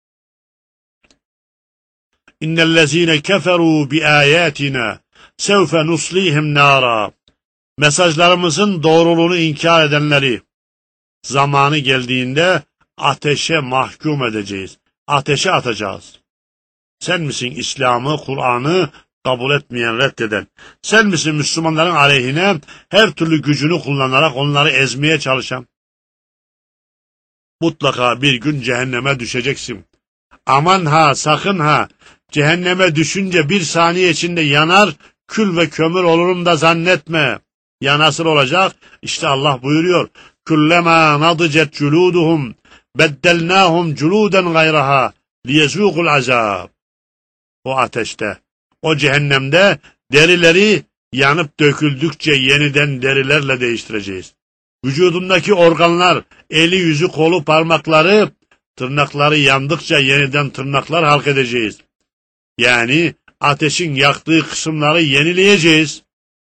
İnnellezîne keferû biâyâtina sevfe nuslihim nâra. Mesajlarımızın doğruluğunu inkar edenleri zamanı geldiğinde ateşe mahkum edeceğiz. Ateşe atacağız. Sen misin İslam'ı, Kur'an'ı kabul etmeyen, reddeden? Sen misin Müslümanların aleyhine her türlü gücünü kullanarak onları ezmeye çalışan? Mutlaka bir gün cehenneme düşeceksin. Aman ha, sakın ha, cehenneme düşünce bir saniye içinde yanar, kül ve kömür olurum da zannetme. Ya nasıl olacak? İşte Allah buyuruyor. Kullema nadicet culuduhum beddelnahum culuden gayraha liyezûkul azab. O ateşte, o cehennemde derileri yanıp döküldükçe yeniden derilerle değiştireceğiz. Vücudundaki organlar, eli, yüzü, kolu, parmakları, tırnakları yandıkça yeniden tırnaklar halk edeceğiz. Yani ateşin yaktığı kısımları yenileyeceğiz.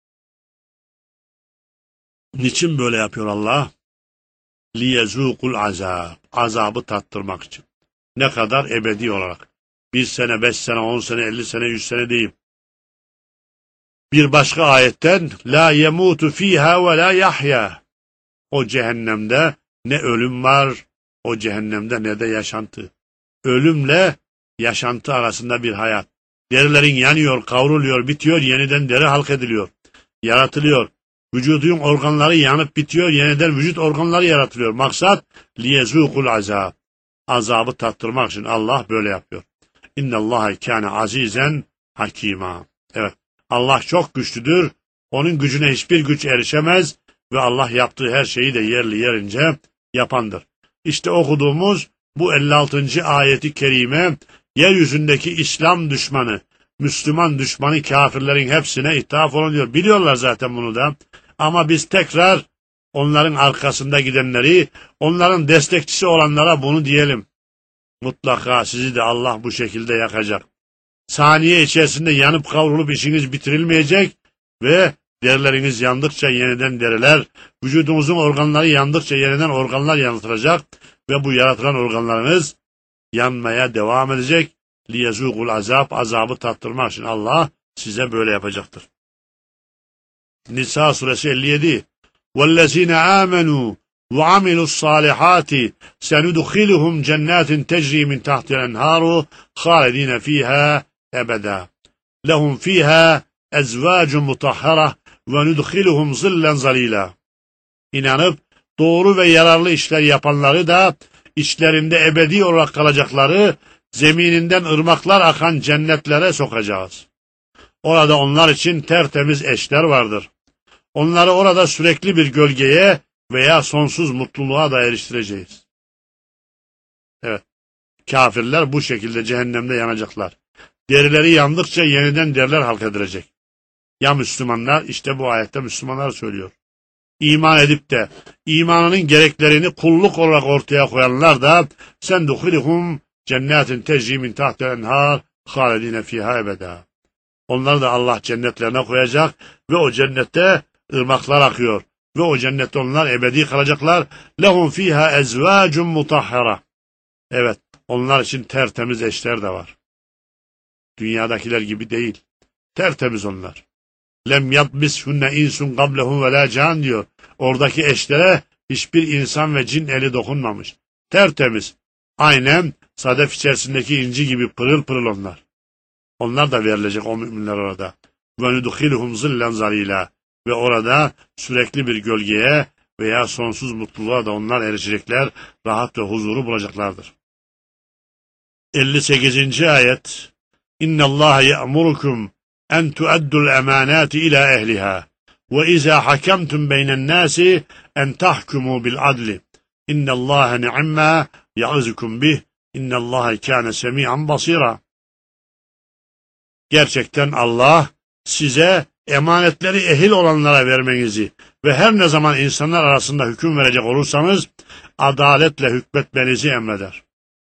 Niçin böyle yapıyor Allah? Liyezûkul azab. Azabı tattırmak için. Ne kadar? Ebedi olarak. 1 sene, 5 sene, 10 sene, 50 sene, 100 sene değil. Bir başka ayetten la yemutu fiha ve la yahya. O cehennemde ne ölüm var, o cehennemde ne de yaşantı. Ölümle yaşantı arasında bir hayat. Derilerin yanıyor, kavruluyor, bitiyor, yeniden deri halk ediliyor, yaratılıyor. Vücudun organları yanıp bitiyor, yeniden vücut organları yaratılıyor. Maksat liyezûkul azab. Azabı tattırmak için Allah böyle yapıyor. İnnallâhe kâne azizen hakîmâ. Evet, Allah çok güçlüdür. Onun gücüne hiçbir güç erişemez ve Allah yaptığı her şeyi de yerli yerince yapandır. İşte okuduğumuz bu 56. ayeti kerime yeryüzündeki İslam düşmanı, Müslüman düşmanı kafirlerin hepsine ithaf oluyor. Biliyorlar zaten bunu da. Ama biz tekrar onların arkasında gidenleri, onların destekçisi olanlara bunu diyelim. Mutlaka sizi de Allah bu şekilde yakacak. Saniye içerisinde yanıp kavrulup işiniz bitirilmeyecek ve derileriniz yandıkça yeniden deriler, vücudumuzun organları yandıkça yeniden organlar yaratılacak ve bu yaratılan organlarınız yanmaya devam edecek. Liyezûkul azab, azabı tattırmak için Allah size böyle yapacaktır. Nisa suresi 57. وَالَّذِينَ آمَنُوا وَعَمِلُوا الصَّالِحَاتِ سَنُدْخِلُهُمْ جَنَّاتٍ تَجْرِي مِنْ تَحْتِهَا الْأَنْهَارُ خَالِدِينَ فِيهَا أَبَدًا لَهُمْ فِيهَا أَزْوَاجٌ مُطَهَّرَةٌ وَنُدْخِلُهُمْ ظِلًّا ظَلِيلًا. İnanıp doğru ve yararlı işler yapanları da içlerinde ebedi olarak kalacakları zemininden ırmaklar akan cennetlere sokacağız. Orada onlar için tertemiz eşler vardır. Onları orada sürekli bir gölgeye veya sonsuz mutluluğa da eriştireceğiz. Evet, kafirler bu şekilde cehennemde yanacaklar. Derileri yandıkça yeniden deriler halk edilecek. Ya Müslümanlar, işte bu ayette Müslümanlar söylüyor. İman edip de imanının gereklerini kulluk olarak ortaya koyanlar da sen duhilhum cennetin tecri min tahtiha enhar halidine fiha ebeda. Onları da Allah cennetlerine koyacak ve o cennette ırmaklar akıyor. Ve o cennette onlar ebedi kalacaklar. Lehum fiha ezvacun mutahhara. Evet, onlar için tertemiz eşler de var. Dünyadakiler gibi değil. Tertemiz onlar. Lem yatbishunne insun qablehum ve la can diyor. Oradaki eşlere hiçbir insan ve cin eli dokunmamış. Tertemiz. Aynen sadef içerisindeki inci gibi pırıl pırıl onlar. Onlar da verilecek o müminler orada. Ve nudkhiluhum zillen zalila. Ve orada sürekli bir gölgeye veya sonsuz mutluluğa da onlar erişecekler. Rahat ve huzuru bulacaklardır. 58. ayet. İnna Allah ya'murukum en tu'addul emanati ila ehliha ve iza hakemtum beynen nasi en tahkumu bil adli. İnna Allah ni'ma ya'izukum bih. İnna Allah kana semi'an basira. Gerçekten Allah size emanetleri ehil olanlara vermenizi ve her ne zaman insanlar arasında hüküm verecek olursanız adaletle hükmetmenizi emreder.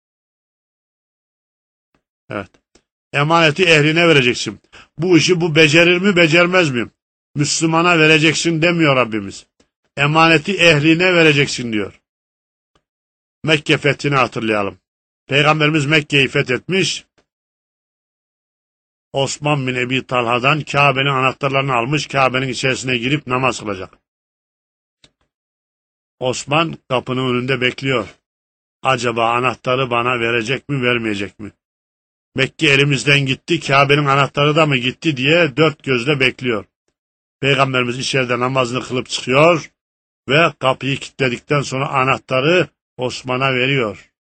Evet. Emaneti ehline vereceksin. Bu işi bu becerir mi, becermez mi? Müslümana vereceksin demiyor Rabbimiz. Emaneti ehline vereceksin diyor. Mekke fethini hatırlayalım. Peygamberimiz Mekke'yi fethetmiş. Osman bin Ebi Talha'dan Kabe'nin anahtarlarını almış, Kabe'nin içerisine girip namaz kılacak. Osman kapının önünde bekliyor. Acaba anahtarı bana verecek mi, vermeyecek mi? Mekke elimizden gitti, Kabe'nin anahtarı da mı gitti diye dört gözle bekliyor. Peygamberimiz içeride namazını kılıp çıkıyor ve kapıyı kilitledikten sonra anahtarı Osman'a veriyor.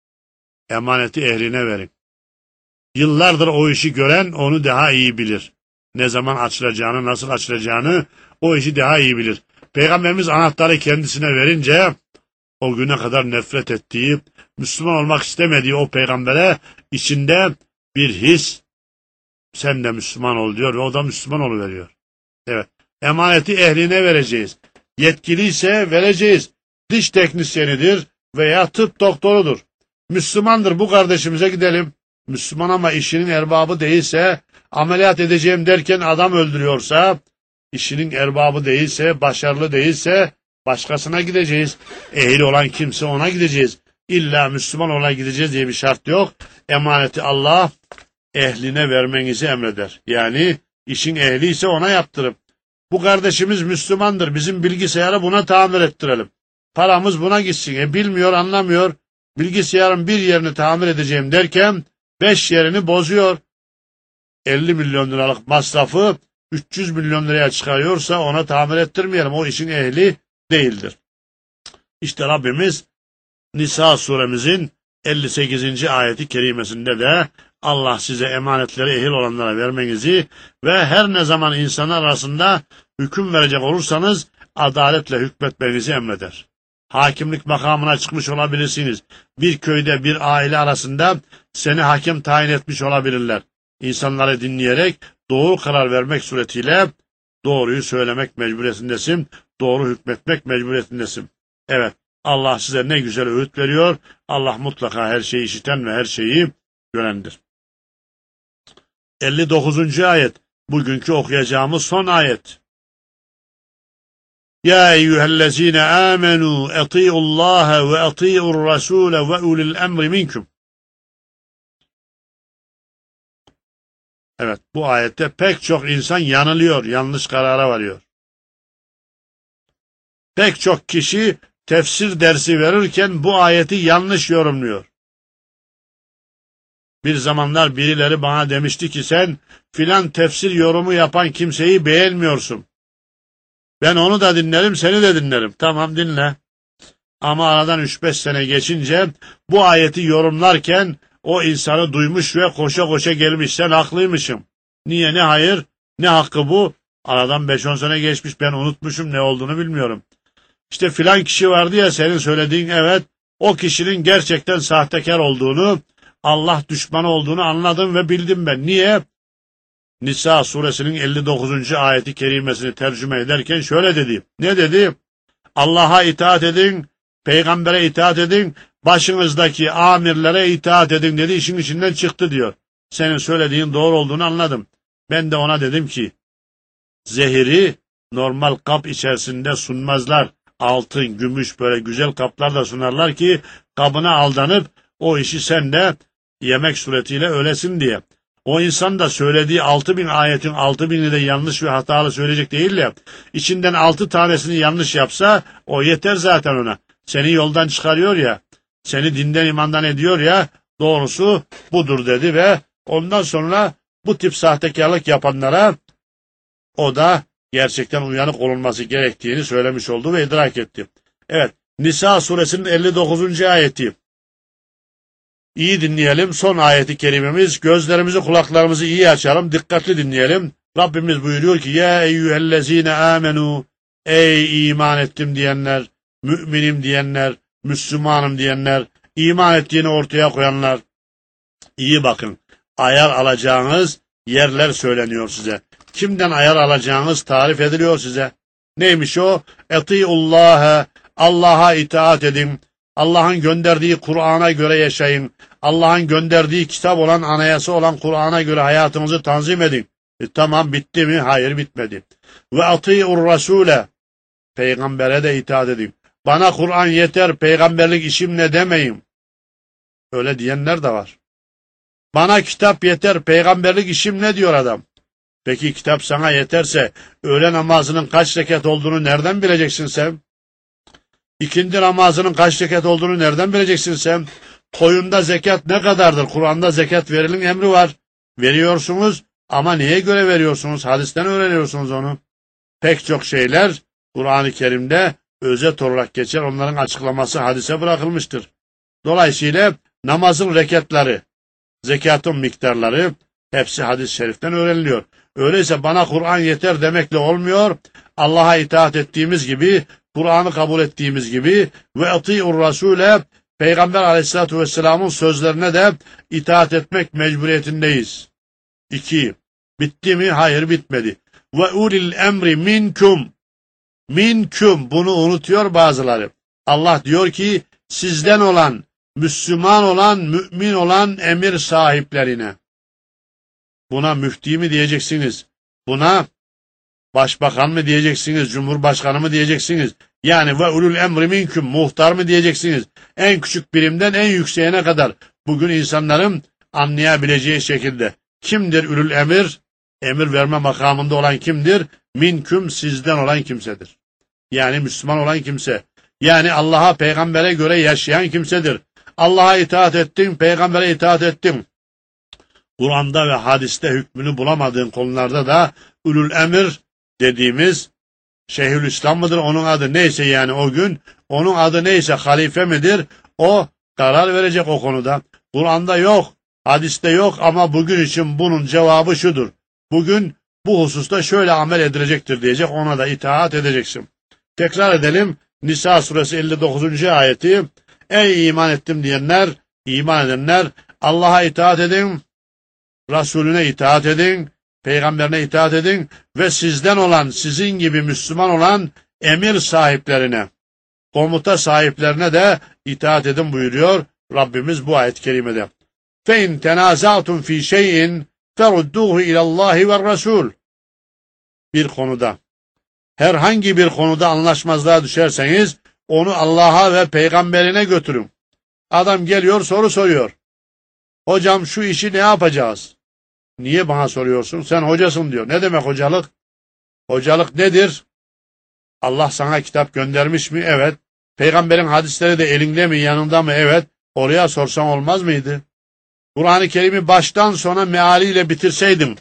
Emaneti ehline verin. Yıllardır o işi gören onu daha iyi bilir. Ne zaman açılacağını, nasıl açılacağını o işi daha iyi bilir. Peygamberimiz anahtarı kendisine verince o güne kadar nefret ettiği, Müslüman olmak istemediği o peygambere içinde bir his, sen de Müslüman ol diyor ve o da Müslüman oluveriyor. Evet, emaneti ehline vereceğiz. Yetkiliyse vereceğiz. Diş teknisyenidir veya tıp doktorudur. Müslümandır, bu kardeşimize gidelim. Müslüman ama işinin erbabı değilse, ameliyat edeceğim derken adam öldürüyorsa, işinin erbabı değilse, başarılı değilse başkasına gideceğiz. Ehil olan kimse ona gideceğiz. İlla Müslüman ona gideceğiz diye bir şart yok. Emaneti Allah ehline vermenizi emreder. Yani işin ehliyse ona yaptırıp, bu kardeşimiz Müslümandır, bizim bilgisayarı buna tamir ettirelim. Paramız buna gitsin. Bilmiyor, anlamıyor. Bilgisayarın bir yerini tamir edeceğim derken 5 yerini bozuyor. 50 milyon liralık masrafı 300 milyon liraya çıkarıyorsa ona tamir ettirmeyelim. O işin ehli değildir. İşte Rabbimiz Nisa suremizin 58. ayeti kerimesinde de Allah size emanetleri ehil olanlara vermenizi ve her ne zaman insanlar arasında hüküm verecek olursanız adaletle hükmetmenizi emreder. Hakimlik makamına çıkmış olabilirsiniz. Bir köyde bir aile arasında seni hakem tayin etmiş olabilirler. İnsanları dinleyerek doğru karar vermek suretiyle doğruyu söylemek mecburiyetindesin. Doğru hükmetmek mecburiyetindesin. Evet, Allah size ne güzel öğüt veriyor. Allah mutlaka her şeyi işiten ve her şeyi görendir. 59. ayet. Bugünkü okuyacağımız son ayet. Ya eyyühellezine amenu eti'ullaha ve eti'ur rasule ve ulil emri minkum. Evet, bu ayette pek çok insan yanılıyor, yanlış karara varıyor. Pek çok kişi tefsir dersi verirken bu ayeti yanlış yorumluyor. Bir zamanlar birileri bana demişti ki sen filan tefsir yorumu yapan kimseyi beğenmiyorsun. Ben onu da dinlerim, seni de dinlerim. Tamam, dinle. Ama aradan 3-5 sene geçince bu ayeti yorumlarken o insanı duymuş ve koşa koşa gelmiş. Sen haklıymışım. Niye, ne hayır, ne hakkı bu? Aradan 5-10 sene geçmiş, ben unutmuşum, ne olduğunu bilmiyorum. İşte filan kişi vardı ya senin söylediğin, evet, o kişinin gerçekten sahtekar olduğunu, Allah düşmanı olduğunu anladım ve bildim ben. Niye? Nisa suresinin 59. ayeti kerimesini tercüme ederken şöyle dedi. Ne dedi? Allah'a itaat edin, peygambere itaat edin, başınızdaki amirlere itaat edin dedi, işin içinden çıktı diyor. Senin söylediğin doğru olduğunu anladım. Ben de ona dedim ki, zehiri normal kap içerisinde sunmazlar. Altın, gümüş böyle güzel kaplarda sunarlar ki kabına aldanıp o işi sen de yemek suretiyle ölesin diye. O insan da söylediği 6000 ayetin 6000'i de yanlış ve hatalı söyleyecek değil ya. İçinden 6 tanesini yanlış yapsa o yeter zaten ona. Seni yoldan çıkarıyor ya. Seni dinden imandan ediyor ya. Doğrusu budur dedi ve ondan sonra bu tip sahtekarlık yapanlara o da gerçekten uyanık olunması gerektiğini söylemiş oldu ve idrak etti. Evet, Nisa suresinin 59. ayeti. İyi dinleyelim. Son ayeti kerimemiz. Gözlerimizi, kulaklarımızı iyi açalım. Dikkatli dinleyelim. Rabbimiz buyuruyor ki, ya eyyühellezine amenu, ey iman ettim diyenler, müminim diyenler, Müslümanım diyenler, iman ettiğini ortaya koyanlar. İyi bakın. Ayar alacağınız yerler söyleniyor size. Kimden ayar alacağınız tarif ediliyor size. Neymiş o? Etiullâhe, Allah'a itaat edin. Allah'ın gönderdiği Kur'an'a göre yaşayın. Allah'ın gönderdiği kitap olan, anayasa olan Kur'an'a göre hayatınızı tanzim edin. Tamam, bitti mi? Hayır, bitmedi. Ve ati'ur rasûle, peygambere de itaat edin. Bana Kur'an yeter, peygamberlik işim ne demeyin. Öyle diyenler de var. Bana kitap yeter, peygamberlik işim ne diyor adam. Peki kitap sana yeterse öğle namazının kaç rekat olduğunu nereden bileceksin sen? İkindi namazının kaç rekat olduğunu nereden bileceksin sen? Koyunda zekat ne kadardır? Kur'an'da zekat verilin emri var. Veriyorsunuz ama neye göre veriyorsunuz? Hadisten öğreniyorsunuz onu. Pek çok şeyler Kur'an-ı Kerim'de özet olarak geçer. Onların açıklaması hadise bırakılmıştır. Dolayısıyla namazın rekatları, zekatın miktarları hepsi hadis-i şeriften öğreniliyor. Öyleyse bana Kur'an yeter demekle olmuyor. Allah'a itaat ettiğimiz gibi, Kur'an'ı kabul ettiğimiz gibi ve ati'ur rasûle, Peygamber aleyhissalatu vesselamın sözlerine de itaat etmek mecburiyetindeyiz. 2. Bitti mi? Hayır, bitmedi. Ve ulil emri minkum. Minkum, bunu unutuyor bazıları. Allah diyor ki sizden olan, Müslüman olan, mümin olan emir sahiplerine. Buna müfti mi diyeceksiniz? Buna başbakan mı diyeceksiniz? Cumhurbaşkanı mı diyeceksiniz? Yani ve ulul emri minkum, muhtar mı diyeceksiniz? En küçük birimden en yükseğine kadar bugün insanların anlayabileceği şekilde. Kimdir ulul emir? Emir verme makamında olan kimdir? Minkum, sizden olan kimsedir. Yani Müslüman olan kimse. Yani Allah'a, peygambere göre yaşayan kimsedir. Allah'a itaat ettin, peygambere itaat ettin. Kur'an'da ve hadiste hükmünü bulamadığın konularda da ulul emir dediğimiz Şeyhülislam mıdır, onun adı neyse yani o gün, onun adı neyse halife midir, o karar verecek o konuda. Kur'an'da yok, hadiste yok ama bugün için bunun cevabı şudur. Bugün bu hususta şöyle amel edilecektir diyecek, ona da itaat edeceksin. Tekrar edelim. Nisa suresi 59. ayeti. Ey iman ettim diyenler, iman edenler, Allah'a itaat edin, Resulüne itaat edin, peygamberine itaat edin ve sizden olan, sizin gibi Müslüman olan emir sahiplerine, komuta sahiplerine de itaat edin buyuruyor Rabbimiz bu ayet-i kerimede. فَاِنْ تَنَازَعْتُمْ ف۪ي شَيْءٍ فَرُدُّوهُ اِلَى اللّٰهِ وَالرَّسُولِ. Bir konuda, herhangi bir konuda anlaşmazlığa düşerseniz, onu Allah'a ve peygamberine götürün. Adam geliyor, soru soruyor. Hocam şu işi ne yapacağız? Niye bana soruyorsun? Sen hocasın diyor. Ne demek hocalık? Hocalık nedir? Allah sana kitap göndermiş mi? Evet. Peygamberin hadisleri de elinde mi, yanında mı? Evet. Oraya sorsan olmaz mıydı? Kur'an-ı Kerim'i baştan sona mealiyle bitirseydin,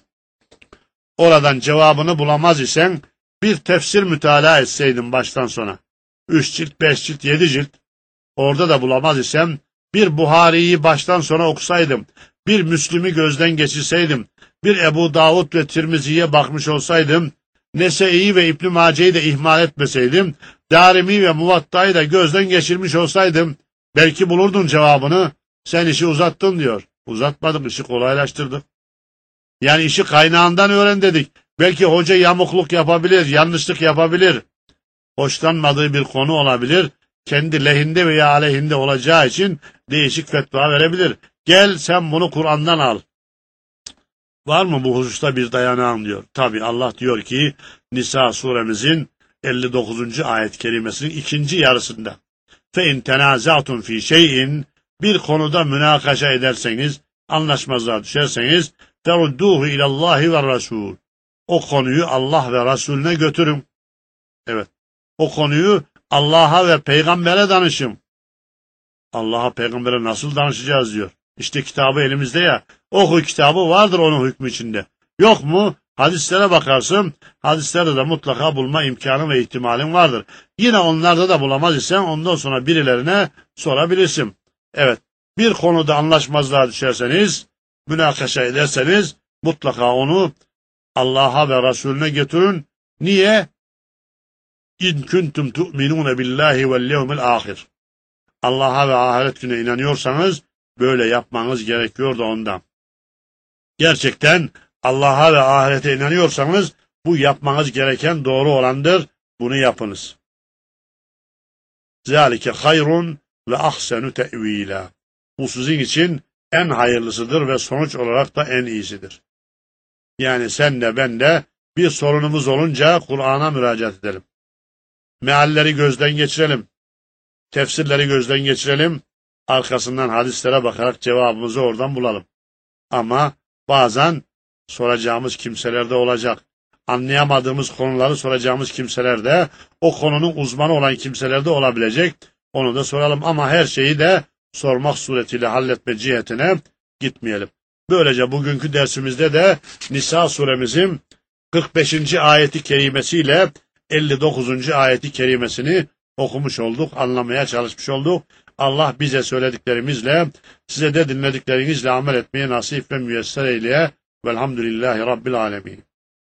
oradan cevabını bulamaz isen, bir tefsir mütalaa etseydin baştan sona. 3 cilt, 5 cilt, 7 cilt. Orada da bulamaz isem, bir Buhari'yi baştan sona okusaydım, bir Müslim'i gözden geçirseydim, bir Ebu Davud ve Tirmizi'ye bakmış olsaydım, Nese'yi ve İbn-i Mace'yi de ihmal etmeseydim, Darimi ve Muvatta'yı da gözden geçirmiş olsaydım, belki bulurdun cevabını. Sen işi uzattın diyor. Uzatmadık, işi kolaylaştırdık. Yani işi kaynağından öğren dedik. Belki hoca yamukluk yapabilir, yanlışlık yapabilir. Hoşlanmadığı bir konu olabilir. Kendi lehinde veya aleyhinde olacağı için değişik fetva verebilir. Gel sen bunu Kur'an'dan al. Var mı bu hususta bir dayanağın diyor. Tabi Allah diyor ki Nisa suremizin 59. ayet-i kerimesinin ikinci yarısında. Fe in tenaza'tum fi şey'in, bir konuda münakaşa ederseniz, anlaşmazlığa düşerseniz, ferudduhu ilallahi ve rasul. O konuyu Allah ve Resulüne götürün. Evet. O konuyu Allah'a ve peygambere danışın. Allah'a, peygambere nasıl danışacağız diyor. İşte kitabı elimizde ya. Oku kitabı, vardır onun hükmü içinde. Yok mu? Hadislere bakarsın. Hadislerde de mutlaka bulma imkanı ve ihtimalin vardır. Yine onlarda da bulamaz isen ondan sonra birilerine sorabilirsin. Evet. Bir konuda anlaşmazlığa düşerseniz, münakaşa ederseniz mutlaka onu Allah'a ve Resulüne götürün. Niye? İn kuntum tu'minun billahi vel yevmil ahir. Allah'a ve ahiret gününe inanıyorsanız böyle yapmanız gerekiyor da ondan. Gerçekten Allah'a ve ahirete inanıyorsanız bu yapmanız gereken doğru olandır. Bunu yapınız. Zalike hayrun ve ahsenu te'vila. Bu sizin için en hayırlısıdır ve sonuç olarak da en iyisidir. Yani sen de ben de bir sorunumuz olunca Kur'an'a müracaat edelim. Mealleri gözden geçirelim. Tefsirleri gözden geçirelim. Arkasından hadislere bakarak cevabımızı oradan bulalım. Ama bazen soracağımız kimseler de olacak. Anlayamadığımız konuları soracağımız kimseler de, o konunun uzmanı olan kimseler de olabilecek. Onu da soralım ama her şeyi de sormak suretiyle halletme cihetine gitmeyelim. Böylece bugünkü dersimizde de Nisa suremizin 45. ayeti kerimesiyle 59. ayeti kerimesini okumuş olduk, anlamaya çalışmış olduk. Allah bize söylediklerimizle, size de dinlediklerinizle amel etmeye nasip ve müyesser eyleye. Velhamdülillahi Rabbil alemin.